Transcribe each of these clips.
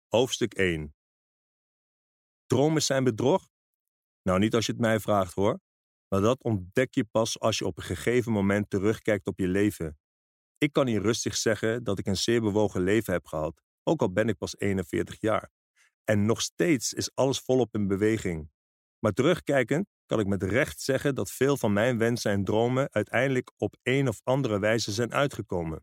Hoofdstuk 1. Dromen zijn bedrog? Nou, niet als je het mij vraagt hoor. Maar dat ontdek je pas als je op een gegeven moment terugkijkt op je leven. Ik kan hier rustig zeggen dat ik een zeer bewogen leven heb gehad, ook al ben ik pas 41 jaar. En nog steeds is alles volop in beweging. Maar terugkijkend kan ik met recht zeggen dat veel van mijn wensen en dromen uiteindelijk op een of andere wijze zijn uitgekomen.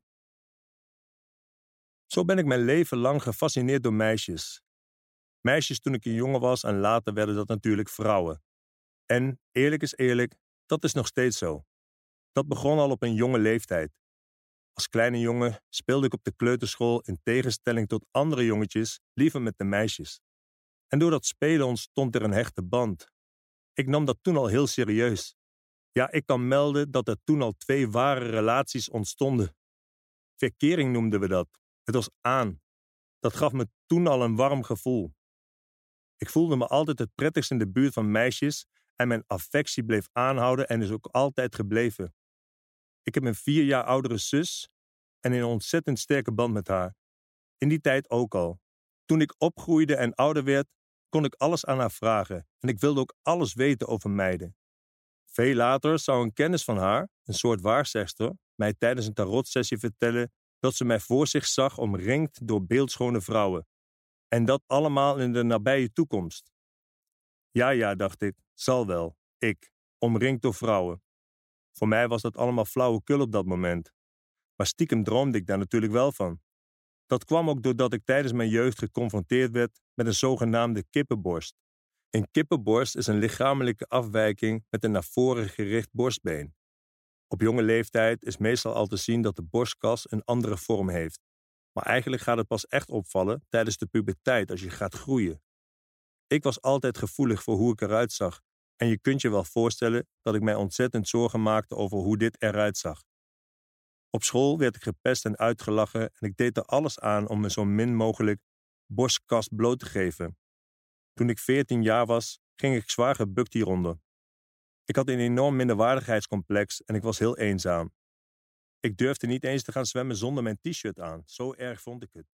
Zo ben ik mijn leven lang gefascineerd door meisjes. Meisjes toen ik een jongen was en later werden dat natuurlijk vrouwen. En eerlijk is eerlijk, dat is nog steeds zo. Dat begon al op een jonge leeftijd. Als kleine jongen speelde ik op de kleuterschool in tegenstelling tot andere jongetjes liever met de meisjes. En door dat spelen ontstond er een hechte band. Ik nam dat toen al heel serieus. Ja, ik kan melden dat er toen al 2 ware relaties ontstonden. Verkering noemden we dat. Het was aan. Dat gaf me toen al een warm gevoel. Ik voelde me altijd het prettigst in de buurt van meisjes en mijn affectie bleef aanhouden en is ook altijd gebleven. Ik heb een 4 jaar oudere zus en een ontzettend sterke band met haar. In die tijd ook al. Toen ik opgroeide en ouder werd, kon ik alles aan haar vragen en ik wilde ook alles weten over meiden. Veel later zou een kennis van haar, een soort waarzegster, mij tijdens een tarotsessie vertellen dat ze mij voor zich zag omringd door beeldschone vrouwen. En dat allemaal in de nabije toekomst. Ja, dacht ik, zal wel. Ik, omringd door vrouwen. Voor mij was dat allemaal flauwekul op dat moment. Maar stiekem droomde ik daar natuurlijk wel van. Dat kwam ook doordat ik tijdens mijn jeugd geconfronteerd werd met een zogenaamde kippenborst. Een kippenborst is een lichamelijke afwijking met een naar voren gericht borstbeen. Op jonge leeftijd is meestal al te zien dat de borstkas een andere vorm heeft. Maar eigenlijk gaat het pas echt opvallen tijdens de puberteit als je gaat groeien. Ik was altijd gevoelig voor hoe ik eruit zag. En je kunt je wel voorstellen dat ik mij ontzettend zorgen maakte over hoe dit eruit zag. Op school werd ik gepest en uitgelachen en ik deed er alles aan om me zo min mogelijk borstkas bloot te geven. Toen ik 14 jaar was, ging ik zwaar gebukt hieronder. Ik had een enorm minderwaardigheidscomplex en ik was heel eenzaam. Ik durfde niet eens te gaan zwemmen zonder mijn t-shirt aan, zo erg vond ik het.